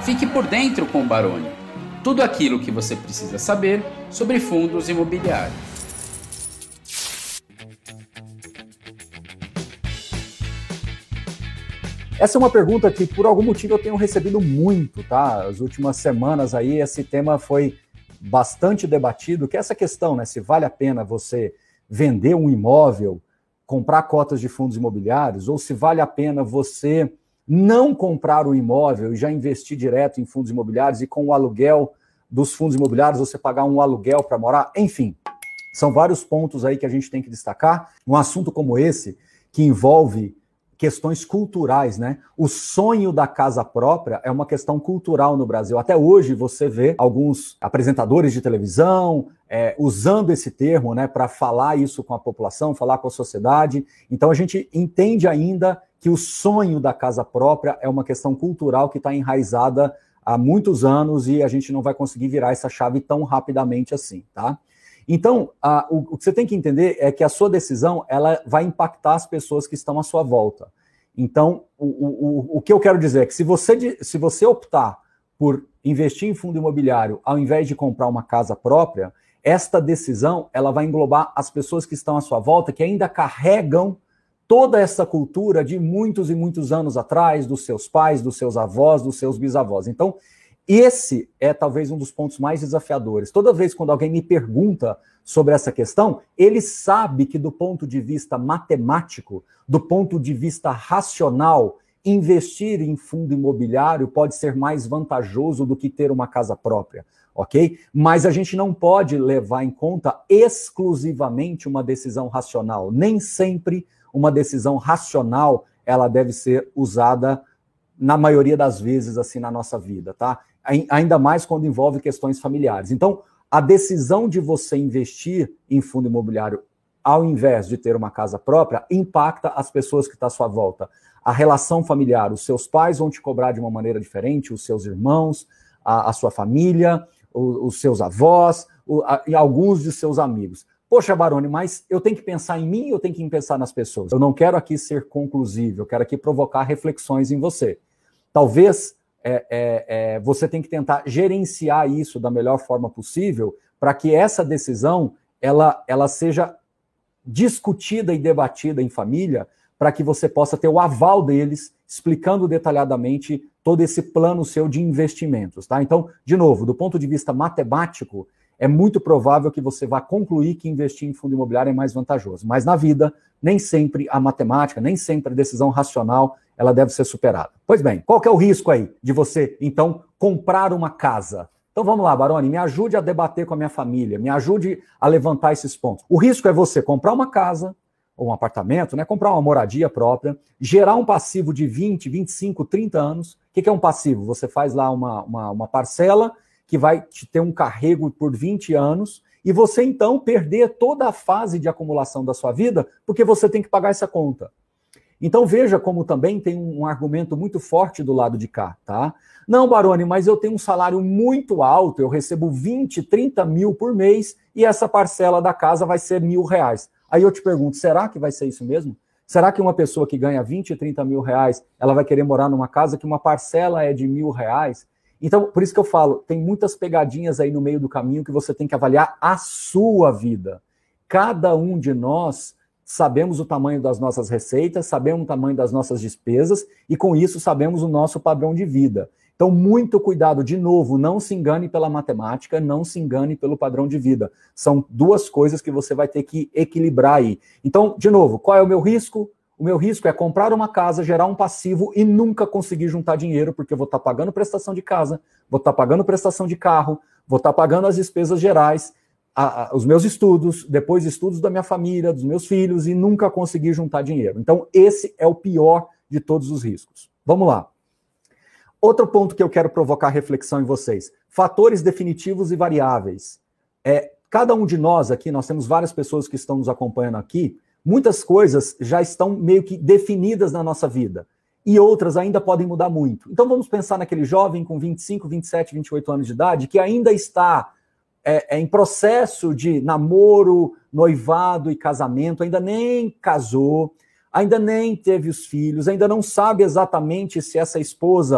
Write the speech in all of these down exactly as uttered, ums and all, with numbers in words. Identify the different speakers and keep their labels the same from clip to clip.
Speaker 1: Fique por dentro com o Baroni. Tudo aquilo que você precisa saber sobre fundos imobiliários.
Speaker 2: Essa é uma pergunta que, por algum motivo, eu tenho recebido muito, tá? As últimas semanas aí, esse tema foi bastante debatido, que é essa questão, né? Se vale a pena você vender um imóvel, comprar cotas de fundos imobiliários, ou se vale a pena você não comprar o imóvel e já investir direto em fundos imobiliários e com o aluguel dos fundos imobiliários você pagar um aluguel para morar. Enfim, são vários pontos aí que a gente tem que destacar. Um assunto como esse, que envolve questões culturais, né? O sonho da casa própria é uma questão cultural no Brasil. Até hoje você vê alguns apresentadores de televisão é, usando esse termo, né, para falar isso com a população, falar com a sociedade. Então a gente entende ainda que o sonho da casa própria é uma questão cultural que está enraizada há muitos anos e a gente não vai conseguir virar essa chave tão rapidamente assim, tá? Então, a, o, o que você tem que entender é que a sua decisão ela vai impactar as pessoas que estão à sua volta. Então, o, o, o que eu quero dizer é que se você, se você optar por investir em fundo imobiliário ao invés de comprar uma casa própria, esta decisão ela vai englobar as pessoas que estão à sua volta, que ainda carregam toda essa cultura de muitos e muitos anos atrás, dos seus pais, dos seus avós, dos seus bisavós. Então, esse é talvez um dos pontos mais desafiadores. Toda vez quando alguém me pergunta sobre essa questão, ele sabe que do ponto de vista matemático, do ponto de vista racional, investir em fundo imobiliário pode ser mais vantajoso do que ter uma casa própria, ok? Mas a gente não pode levar em conta exclusivamente uma decisão racional. Nem sempre uma decisão racional ela deve ser usada na maioria das vezes assim na nossa vida, tá? Ainda mais quando envolve questões familiares. Então, a decisão de você investir em fundo imobiliário ao invés de ter uma casa própria impacta as pessoas que estão à sua volta. A relação familiar, os seus pais vão te cobrar de uma maneira diferente, os seus irmãos, a, a sua família, o, os seus avós o, a, e alguns de seus amigos. Poxa, Baroni, mas eu tenho que pensar em mim ou eu tenho que pensar nas pessoas? Eu não quero aqui ser conclusivo, eu quero aqui provocar reflexões em você. Talvez é, é, é, você tenha que tentar gerenciar isso da melhor forma possível para que essa decisão ela, ela seja discutida e debatida em família para que você possa ter o aval deles, explicando detalhadamente todo esse plano seu de investimentos, tá? Então, de novo, do ponto de vista matemático, é muito provável que você vá concluir que investir em fundo imobiliário é mais vantajoso. Mas na vida, nem sempre a matemática, nem sempre a decisão racional, ela deve ser superada. Pois bem, qual que é o risco aí de você, então, comprar uma casa? Então vamos lá, Baroni, me ajude a debater com a minha família, me ajude a levantar esses pontos. O risco é você comprar uma casa, ou um apartamento, né? Comprar uma moradia própria, gerar um passivo de vinte, vinte e cinco, trinta anos. O que é um passivo? Você faz lá uma, uma, uma parcela que vai te ter um carrego por vinte anos e você, então, perder toda a fase de acumulação da sua vida porque você tem que pagar essa conta. Então, veja como também tem um argumento muito forte do lado de cá, tá? Não, Baroni, mas eu tenho um salário muito alto, eu recebo vinte, trinta mil por mês e essa parcela da casa vai ser mil reais. Aí eu te pergunto, será que vai ser isso mesmo? Será que uma pessoa que ganha vinte, trinta mil reais, ela vai querer morar numa casa que uma parcela é de mil reais? Então, por isso que eu falo, tem muitas pegadinhas aí no meio do caminho que você tem que avaliar a sua vida. Cada um de nós sabemos o tamanho das nossas receitas, sabemos o tamanho das nossas despesas e com isso sabemos o nosso padrão de vida. Então, muito cuidado, de novo, não se engane pela matemática, não se engane pelo padrão de vida. São duas coisas que você vai ter que equilibrar aí. Então, de novo, qual é o meu risco? O meu risco é comprar uma casa, gerar um passivo e nunca conseguir juntar dinheiro, porque eu vou estar pagando prestação de casa, vou estar pagando prestação de carro, vou estar pagando as despesas gerais, a, a, os meus estudos, depois estudos da minha família, dos meus filhos, e nunca conseguir juntar dinheiro. Então, esse é o pior de todos os riscos. Vamos lá. Outro ponto que eu quero provocar reflexão em vocês. Fatores definitivos e variáveis. É, cada um de nós aqui, nós temos várias pessoas que estão nos acompanhando aqui, muitas coisas já estão meio que definidas na nossa vida. E outras ainda podem mudar muito. Então vamos pensar naquele jovem com vinte e cinco, vinte e sete, vinte e oito anos de idade, que ainda está é, é, em processo de namoro, noivado e casamento, ainda nem casou, ainda nem teve os filhos, ainda não sabe exatamente se essa esposa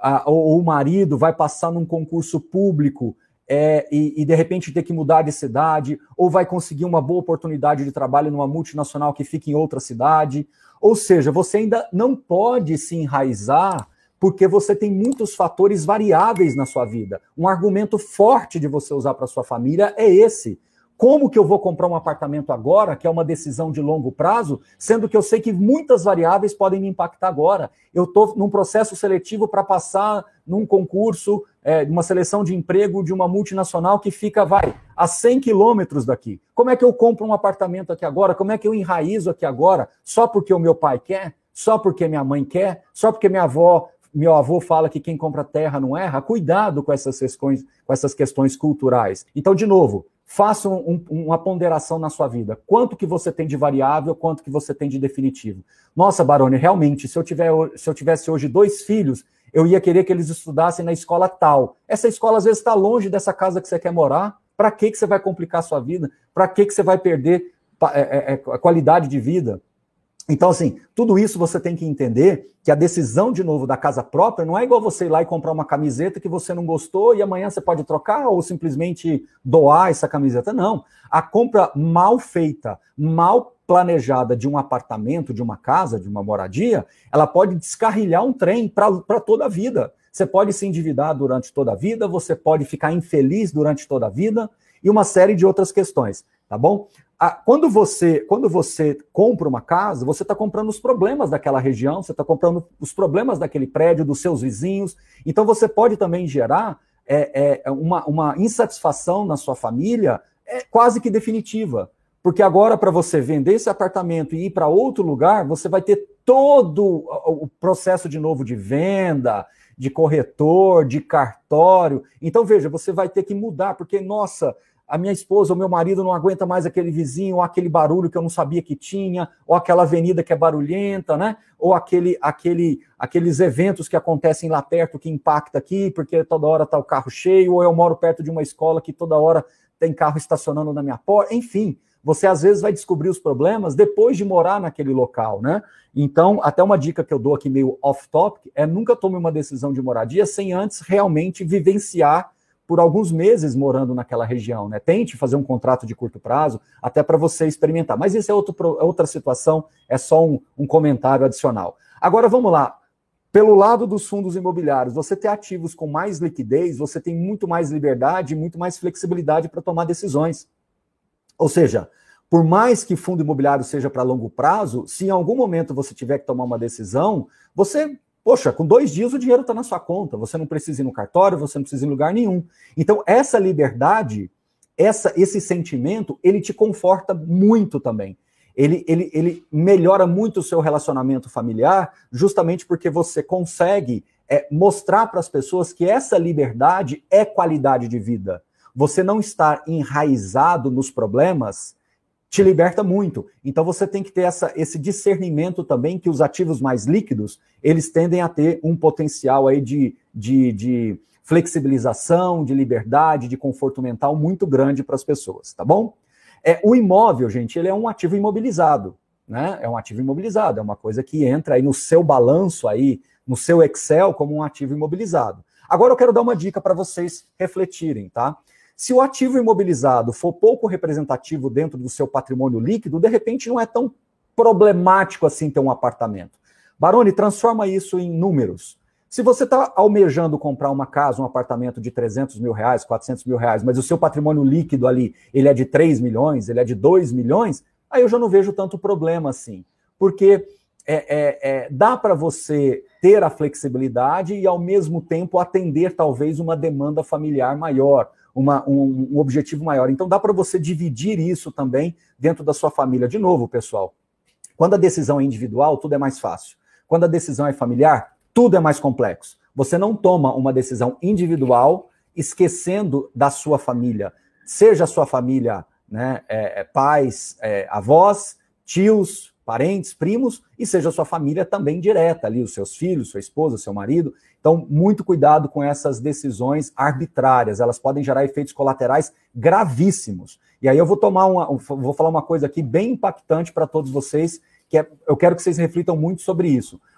Speaker 2: a, ou, ou o marido vai passar num concurso público é, e, e de repente ter que mudar de cidade, ou vai conseguir uma boa oportunidade de trabalho numa multinacional que fica em outra cidade. Ou seja, você ainda não pode se enraizar porque você tem muitos fatores variáveis na sua vida. Um argumento forte de você usar para sua família é esse. Como que eu vou comprar um apartamento agora, que é uma decisão de longo prazo, sendo que eu sei que muitas variáveis podem me impactar agora? Eu estou num processo seletivo para passar num concurso, é, uma seleção de emprego de uma multinacional que fica, vai, a cem quilômetros daqui. Como é que eu compro um apartamento aqui agora? Como é que eu enraizo aqui agora? Só porque o meu pai quer? Só porque minha mãe quer? Só porque minha avó... Meu avô fala que quem compra terra não erra. Cuidado com essas questões, com essas questões culturais. Então, de novo, faça um, um, uma ponderação na sua vida. Quanto que você tem de variável, quanto que você tem de definitivo. Nossa, Baroni, realmente, se eu, tiver, se eu tivesse hoje dois filhos, eu ia querer que eles estudassem na escola tal. Essa escola, às vezes, está longe dessa casa que você quer morar. Para que, que você vai complicar a sua vida? Para que, que você vai perder é, é, a qualidade de vida? Então, assim, tudo isso você tem que entender que a decisão, de novo, da casa própria não é igual você ir lá e comprar uma camiseta que você não gostou e amanhã você pode trocar ou simplesmente doar essa camiseta. Não. A compra mal feita, mal planejada de um apartamento, de uma casa, de uma moradia, ela pode descarrilhar um trem para toda a vida. Você pode se endividar durante toda a vida, você pode ficar infeliz durante toda a vida e uma série de outras questões, tá bom? Quando você, quando você compra uma casa, você está comprando os problemas daquela região, você está comprando os problemas daquele prédio, dos seus vizinhos. Então, você pode também gerar é, é, uma, uma insatisfação na sua família é, quase que definitiva. Porque agora, para você vender esse apartamento e ir para outro lugar, você vai ter todo o processo de novo de venda, de corretor, de cartório. Então, veja, você vai ter que mudar, porque, nossa... a minha esposa ou meu marido não aguenta mais aquele vizinho, ou aquele barulho que eu não sabia que tinha, ou aquela avenida que é barulhenta, né? Ou aquele, aquele, aqueles eventos que acontecem lá perto que impacta aqui, porque toda hora está o carro cheio, ou eu moro perto de uma escola que toda hora tem carro estacionando na minha porta. Enfim, você às vezes vai descobrir os problemas depois de morar naquele local, né? Então, até uma dica que eu dou aqui meio off-topic é nunca tome uma decisão de moradia sem antes realmente vivenciar por alguns meses morando naquela região, né? Tente fazer um contrato de curto prazo, até para você experimentar. Mas isso é outro, outra situação, é só um, um comentário adicional. Agora vamos lá. Pelo lado dos fundos imobiliários, você ter ativos com mais liquidez, você tem muito mais liberdade, muito mais flexibilidade para tomar decisões. Ou seja, por mais que fundo imobiliário seja para longo prazo, se em algum momento você tiver que tomar uma decisão, você... Poxa, com dois dias o dinheiro está na sua conta, você não precisa ir no cartório, você não precisa ir em lugar nenhum. Então, essa liberdade, essa, esse sentimento, ele te conforta muito também. Ele, ele, ele melhora muito o seu relacionamento familiar, justamente porque você consegue é, mostrar para as pessoas que essa liberdade é qualidade de vida. Você não estar enraizado nos problemas te liberta muito. Então você tem que ter essa, esse discernimento também que os ativos mais líquidos, eles tendem a ter um potencial aí de, de, de flexibilização, de liberdade, de conforto mental muito grande para as pessoas, tá bom? É, o imóvel, gente, ele é um ativo imobilizado, né? É um ativo imobilizado, é uma coisa que entra aí no seu balanço aí, no seu Excel como um ativo imobilizado. Agora eu quero dar uma dica para vocês refletirem, tá? Se o ativo imobilizado for pouco representativo dentro do seu patrimônio líquido, de repente não é tão problemático assim ter um apartamento. Baroni, transforma isso em números. Se você está almejando comprar uma casa, um apartamento de trezentos mil reais, quatrocentos mil reais, mas o seu patrimônio líquido ali, ele é de três milhões, ele é de dois milhões, aí eu já não vejo tanto problema assim. Porque é, é, é, dá para você ter a flexibilidade e, ao mesmo tempo, atender talvez uma demanda familiar maior, Uma, um, um objetivo maior. Então dá para você dividir isso também dentro da sua família. De novo, pessoal, quando a decisão é individual, tudo é mais fácil. Quando a decisão é familiar, tudo é mais complexo. Você não toma uma decisão individual esquecendo da sua família. Seja a sua família, né, é, é, pais, é, avós, tios, parentes, primos, e seja a sua família também direta ali, os seus filhos, sua esposa, seu marido. Então, muito cuidado com essas decisões arbitrárias, elas podem gerar efeitos colaterais gravíssimos. E aí eu vou tomar uma, vou falar uma coisa aqui bem impactante para todos vocês, que é, eu quero que vocês reflitam muito sobre isso.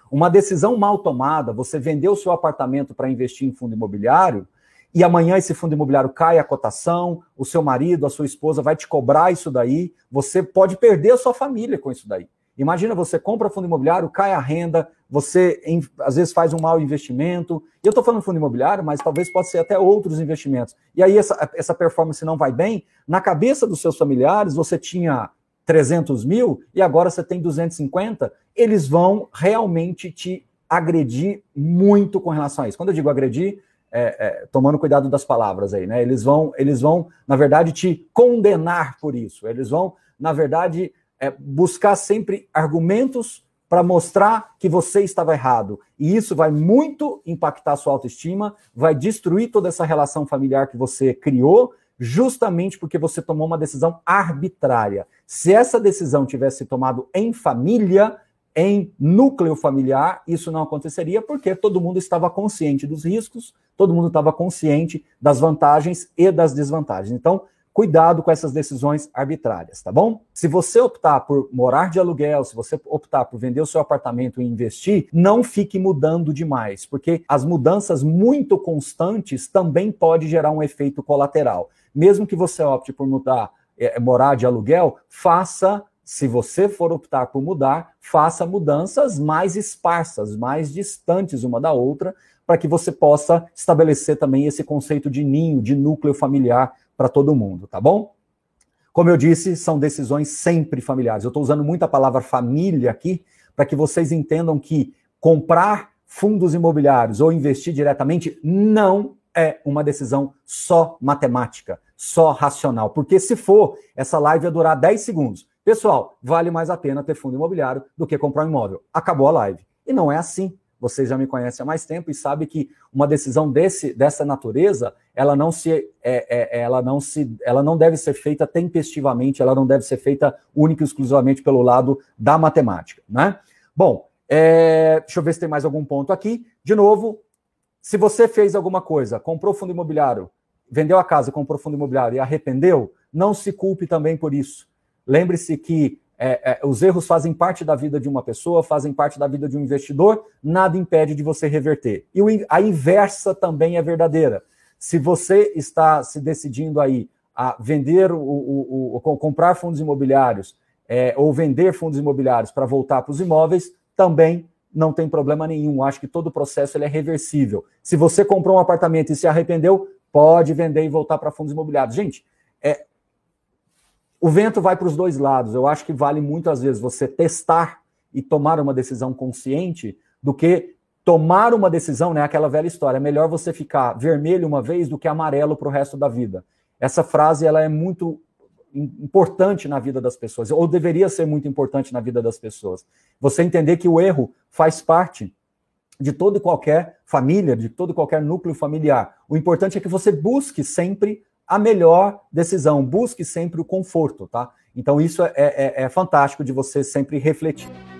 Speaker 2: Uma decisão mal tomada, você vendeu o seu apartamento para investir em fundo imobiliário, e amanhã esse fundo imobiliário cai a cotação, o seu marido, a sua esposa vai te cobrar isso daí, você pode perder a sua família com isso daí. Imagina, você compra fundo imobiliário, cai a renda, você em, às vezes faz um mau investimento. E eu estou falando de fundo imobiliário, mas talvez possa ser até outros investimentos. E aí essa, essa performance não vai bem. Na cabeça dos seus familiares, você tinha trezentos mil e agora você tem duzentos e cinquenta. Eles vão realmente te agredir muito com relação a isso. Quando eu digo agredir, é, é, tomando cuidado das palavras aí, né? Eles vão, eles vão, na verdade, te condenar por isso. Eles vão, na verdade... É buscar sempre argumentos para mostrar que você estava errado. E isso vai muito impactar a sua autoestima, vai destruir toda essa relação familiar que você criou, justamente porque você tomou uma decisão arbitrária. Se essa decisão tivesse tomado em família, em núcleo familiar, isso não aconteceria, porque todo mundo estava consciente dos riscos, todo mundo estava consciente das vantagens e das desvantagens. Então, cuidado com essas decisões arbitrárias, tá bom? Se você optar por morar de aluguel, se você optar por vender o seu apartamento e investir, não fique mudando demais, porque as mudanças muito constantes também podem gerar um efeito colateral. Mesmo que você opte por mudar, é, morar de aluguel, faça, se você for optar por mudar, faça mudanças mais esparsas, mais distantes uma da outra, para que você possa estabelecer também esse conceito de ninho, de núcleo familiar, para todo mundo, tá bom? Como eu disse, são decisões sempre familiares. Eu estou usando muito a palavra família aqui, para que vocês entendam que comprar fundos imobiliários ou investir diretamente não é uma decisão só matemática, só racional. Porque se for, essa live vai durar dez segundos. Pessoal, vale mais a pena ter fundo imobiliário do que comprar um imóvel. Acabou a live. E não é assim. Vocês já me conhecem há mais tempo e sabem que uma decisão desse, dessa natureza, ela não, se, é, é, ela, não se, ela não deve ser feita tempestivamente, ela não deve ser feita única e exclusivamente pelo lado da matemática, né? Bom, é, deixa eu ver se tem mais algum ponto aqui. De novo, se você fez alguma coisa, comprou fundo imobiliário, vendeu a casa, comprou fundo imobiliário e arrependeu, não se culpe também por isso. Lembre-se que É, é, os erros fazem parte da vida de uma pessoa, fazem parte da vida de um investidor, nada impede de você reverter. E o, a inversa também é verdadeira. Se você está se decidindo aí a vender, o, o, o comprar fundos imobiliários é, ou vender fundos imobiliários para voltar para os imóveis, também não tem problema nenhum. Acho que todo o processo ele é reversível. Se você comprou um apartamento e se arrependeu, pode vender e voltar para fundos imobiliários. Gente, é... o vento vai para os dois lados. Eu acho que vale muito, às vezes, você testar e tomar uma decisão consciente do que tomar uma decisão, né? Aquela velha história, é melhor você ficar vermelho uma vez do que amarelo para o resto da vida. Essa frase ela é muito importante na vida das pessoas, ou deveria ser muito importante na vida das pessoas. Você entender que o erro faz parte de toda e qualquer família, de todo e qualquer núcleo familiar. O importante é que você busque sempre a melhor decisão, busque sempre o conforto, tá? Então isso é, é, é fantástico de você sempre refletir.